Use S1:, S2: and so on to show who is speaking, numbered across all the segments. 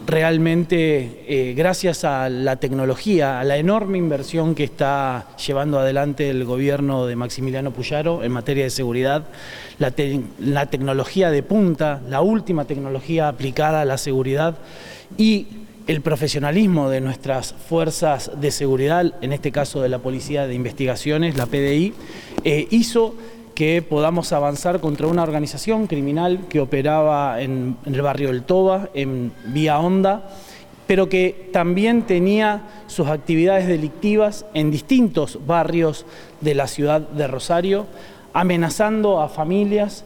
S1: realmente gracias a la tecnología, a la enorme inversión que está llevando adelante el gobierno de Maximiliano Puyaro en materia de seguridad, la tecnología de punta, la última tecnología aplicada a la seguridad y el profesionalismo de nuestras fuerzas de seguridad, en este caso de la Policía de Investigaciones, la PDI, hizo que podamos avanzar contra una organización criminal que operaba en el barrio del Toba, en Vía Honda, pero que también tenía sus actividades delictivas en distintos barrios de la ciudad de Rosario, amenazando a familias,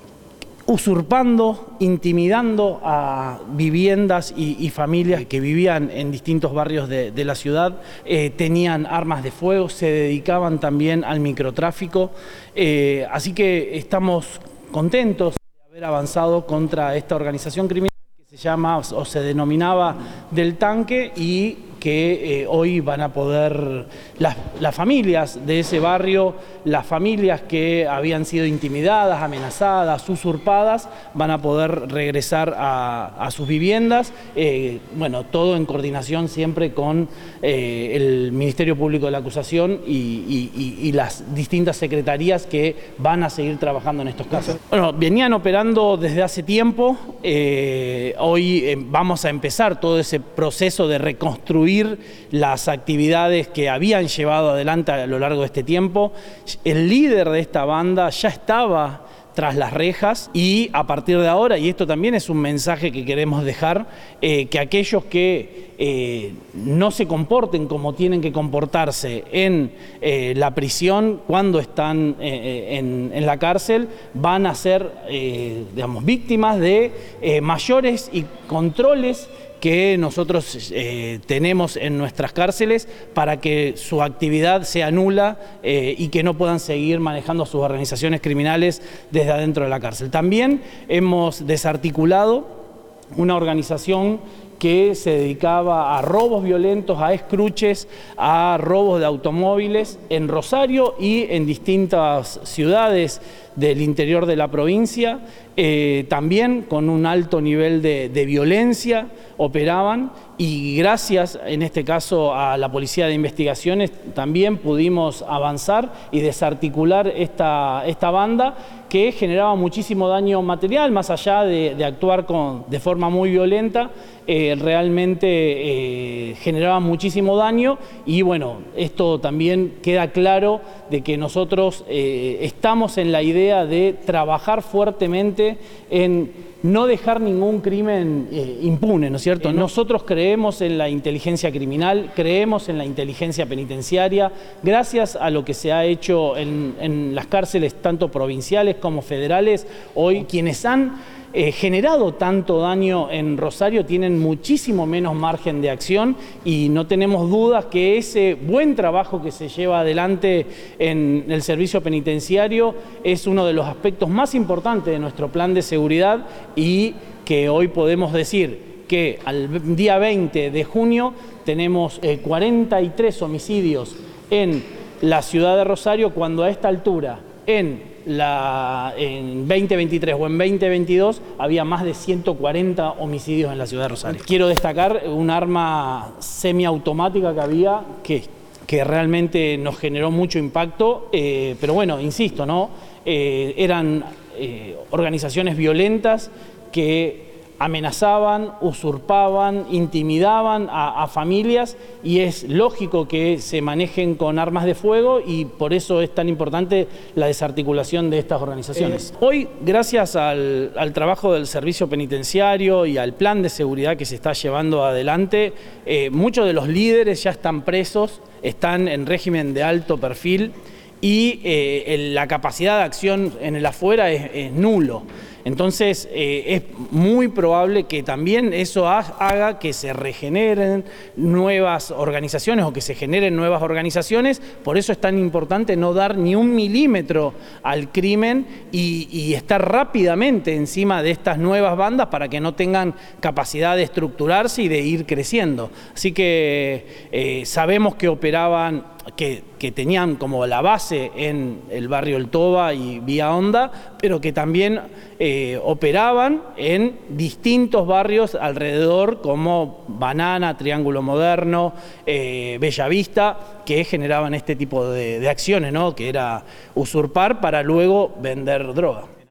S1: usurpando, intimidando a viviendas y familias que vivían en distintos barrios de la ciudad, tenían armas de fuego, se dedicaban también al microtráfico, así que estamos contentos de haber avanzado contra esta organización criminal que se llama o se denominaba Del Tanque y que hoy van a poder, las familias de ese barrio, las familias que habían sido intimidadas, amenazadas, usurpadas, van a poder regresar a sus viviendas, bueno, todo en coordinación siempre con el Ministerio Público de la Acusación y las distintas secretarías que van a seguir trabajando en estos casos. Bueno, venían operando desde hace tiempo, hoy vamos a empezar todo ese proceso de reconstruir las actividades que habían llevado adelante a lo largo de este tiempo. El líder de esta banda ya estaba tras las rejas y a partir de ahora, y esto también es un mensaje que queremos dejar, que aquellos que no se comporten como tienen que comportarse en la prisión cuando están en la cárcel van a ser digamos, víctimas de mayores y controles que nosotros tenemos en nuestras cárceles para que su actividad sea nula y que no puedan seguir manejando sus organizaciones criminales desde adentro de la cárcel. También hemos desarticulado una organización que se dedicaba a robos violentos, a escruches, a robos de automóviles en Rosario y en distintas ciudades del interior de la provincia, también con un alto nivel de violencia operaban y gracias en este caso a la Policía de Investigaciones también pudimos avanzar y desarticular esta banda que generaba muchísimo daño material, más allá de actuar de forma muy violenta, realmente generaba muchísimo daño y bueno, esto también queda claro de que nosotros estamos en la idea de trabajar fuertemente en no dejar ningún crimen impune, ¿no es cierto? Nosotros creemos en la inteligencia criminal, creemos en la inteligencia penitenciaria, gracias a lo que se ha hecho en las cárceles tanto provinciales como federales, hoy quienes han generado tanto daño en Rosario tienen muchísimo menos margen de acción y no tenemos dudas que ese buen trabajo que se lleva adelante en el servicio penitenciario es uno de los aspectos más importantes de nuestro plan de seguridad y que hoy podemos decir que al día 20 de junio tenemos 43 homicidios en la ciudad de Rosario cuando a esta altura en 2023 o en 2022 había más de 140 homicidios en la ciudad de Rosario. Quiero destacar un arma semiautomática que había que realmente nos generó mucho impacto, pero bueno, insisto, ¿no? Eran organizaciones violentas que amenazaban, usurpaban, intimidaban a familias y es lógico que se manejen con armas de fuego y por eso es tan importante la desarticulación de estas organizaciones. Hoy, gracias al trabajo del servicio penitenciario y al plan de seguridad que se está llevando adelante, muchos de los líderes ya están presos, están en régimen de alto perfil y la capacidad de acción en el afuera es nulo. Entonces es muy probable que también eso haga que se regeneren nuevas organizaciones o que se generen nuevas organizaciones. Por eso es tan importante no dar ni un milímetro al crimen y estar rápidamente encima de estas nuevas bandas para que no tengan capacidad de estructurarse y de ir creciendo. Así que sabemos que operaban, que tenían como la base en el barrio El Toba y Vía Honda, pero que también operaban en distintos barrios alrededor, como Banana, Triángulo Moderno, Bellavista, que generaban este tipo de acciones, ¿no? Que era usurpar para luego vender droga.